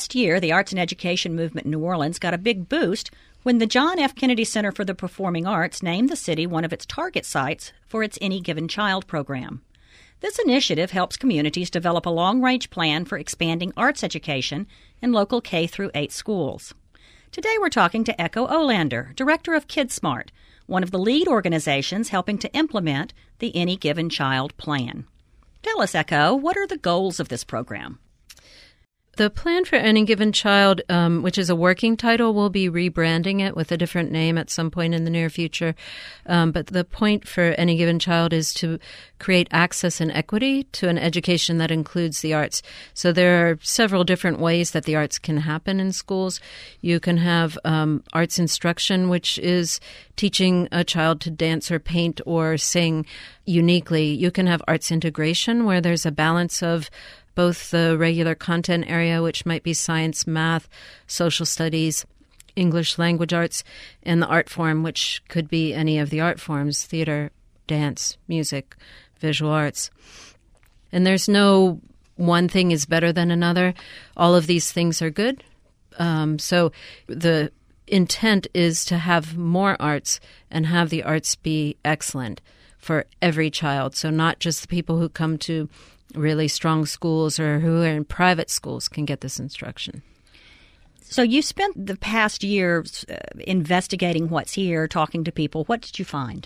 past year, the arts and education movement in New Orleans got a big boost when the John F. Kennedy Center for the Performing Arts named the city one of its target sites for its Any Given Child program. This initiative helps communities develop a long-range plan for expanding arts education in local K-8 schools. Today we're talking to Echo Olander, director of KidSmart, one of the lead organizations helping to implement the Any Given Child plan. Tell us, Echo, what are the goals of this program? The Plan for Any Given Child, which is a working title, we'll be rebranding it with a different name at some point in the near future. But the point for Any Given Child is to create access and equity to an education that includes the arts. So there are several different ways that the arts can happen in schools. You can have arts instruction, which is teaching a child to dance or paint or sing uniquely. You can have arts integration, where there's a balance of both the regular content area, which might be science, math, social studies, English language arts, and the art form, which could be any of the art forms, theater, dance, music, visual arts. And there's no one thing is better than another. All of these things are good. So the intent is to have more arts and have the arts be excellent for every child. So not just the people who come to really strong schools or who are in private schools can get this instruction. So you spent the past year investigating what's here, talking to people. What did you find?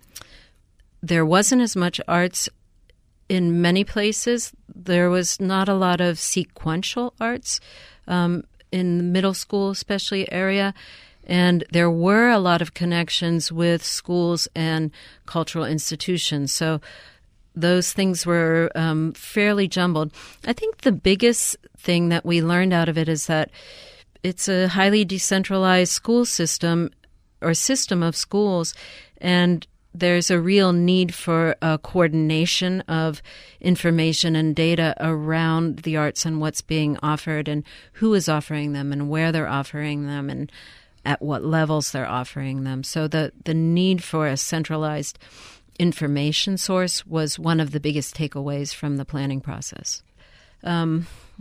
There wasn't as much arts in many places. There was not a lot of sequential arts in the middle school, especially area. And there were a lot of connections with schools and cultural institutions. So those things were fairly jumbled. I think the biggest thing that we learned out of it is that it's a highly decentralized school system or system of schools, and there's a real need for a coordination of information and data around the arts and what's being offered and who is offering them and where they're offering them and at what levels they're offering them. So the need for a centralized information source was one of the biggest takeaways from the planning process. One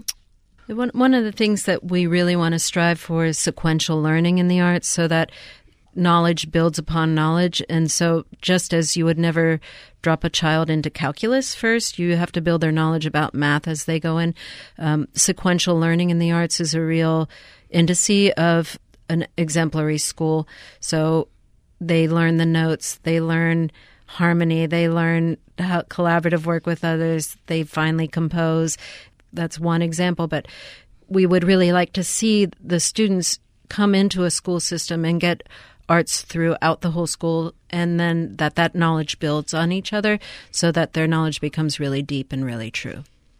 of the things that we really want to strive for is sequential learning in the arts so that knowledge builds upon knowledge. And so just as you would never drop a child into calculus first, you have to build their knowledge about math as they go in. Sequential learning in the arts is a real indice of an exemplary school. So they learn the notes, they learn harmony, they learn how collaborative work with others, they finally compose. That's one example, but we would really like to see the students come into a school system and get arts throughout the whole school, and then that knowledge builds on each other so that their knowledge becomes really deep and really true.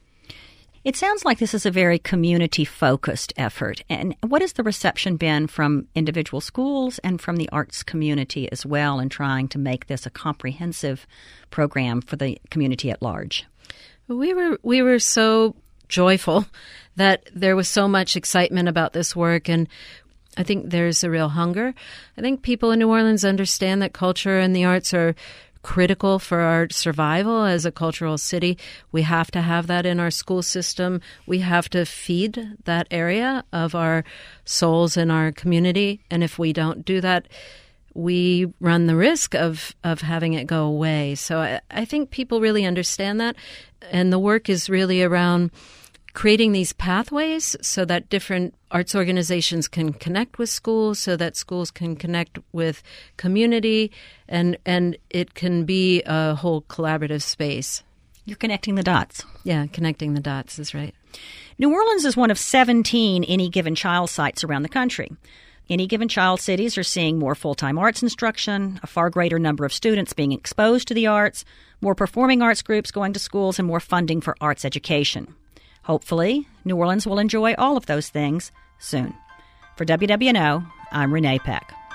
It sounds like this is a very community-focused effort. And what has the reception been from individual schools and from the arts community as well in trying to make this a comprehensive program for the community at large? We were so joyful that there was so much excitement about this work, and I think there's a real hunger. I think people in New Orleans understand that culture and the arts are critical for our survival as a cultural city. We have to have that in our school system. We have to feed that area of our souls and our community. And if we don't do that, we run the risk of having it go away. So I think people really understand that. And the work is really around creating these pathways so that different arts organizations can connect with schools, so that schools can connect with community, and it can be a whole collaborative space. You're connecting the dots. Yeah, connecting the dots is right. New Orleans is one of 17 Any Given Child sites around the country. Any Given Child cities are seeing more full-time arts instruction, a far greater number of students being exposed to the arts, more performing arts groups going to schools, and more funding for arts education. Hopefully, New Orleans will enjoy all of those things soon. For WWNO, I'm Renee Peck.